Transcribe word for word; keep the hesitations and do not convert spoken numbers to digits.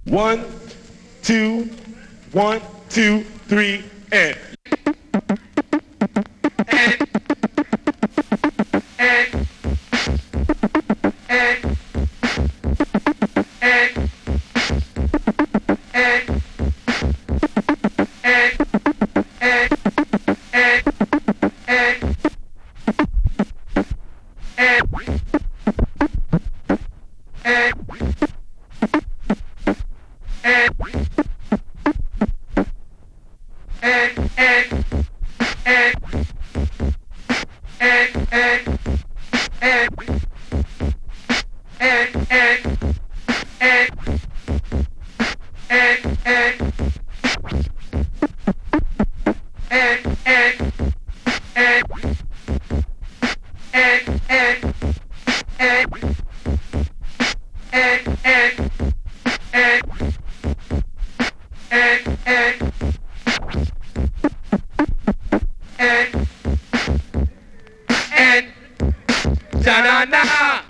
One, two, one, two, three, and. And. And. And. And. And. And, na na na.